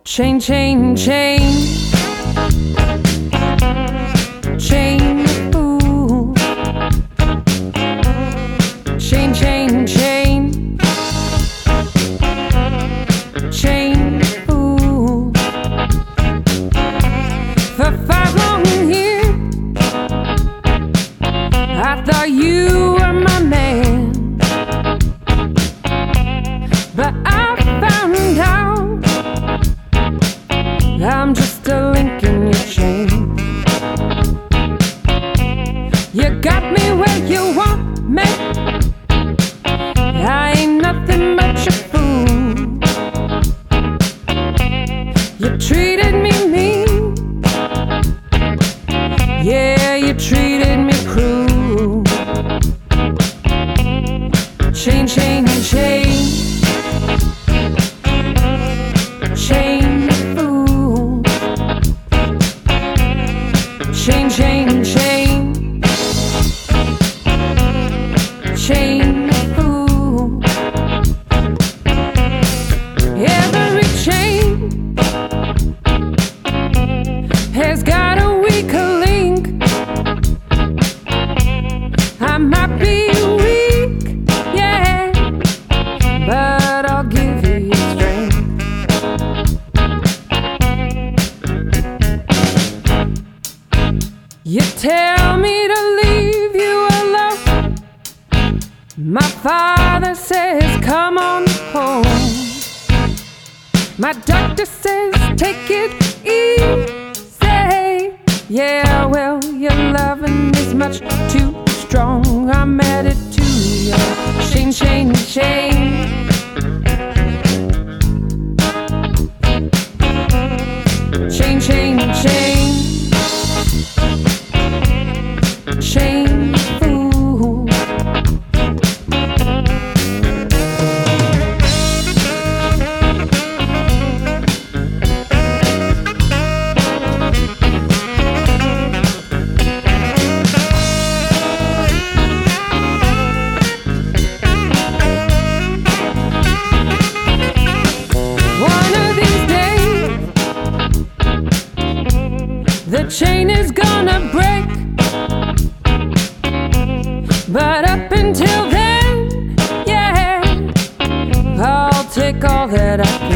Chain, chain, chain. Chain the fool. Chain, chain, chain. Chain the fool. For 5 long years I thought you were my man, but I found out I'm just a link in your chain. You got me where you want me. I ain't nothing but your fool. You treated me mean. Yeah, you treated me cruel. Chain, chain, chain. Chain the fool. Chain, chain, chain. Chain the fool. Every chain has got a weak link. I might be weak, yeah, but I'll give you your strength. You tell me to leave you alone. My father says come on home. My doctor says take it easy. Yeah, well, your loving is much too strong. I'm added to your chain, chain, chain. Chain, chain, chain. Chain the fool. One of these days the chain is gonna break. But up until then, yeah, I'll take all that I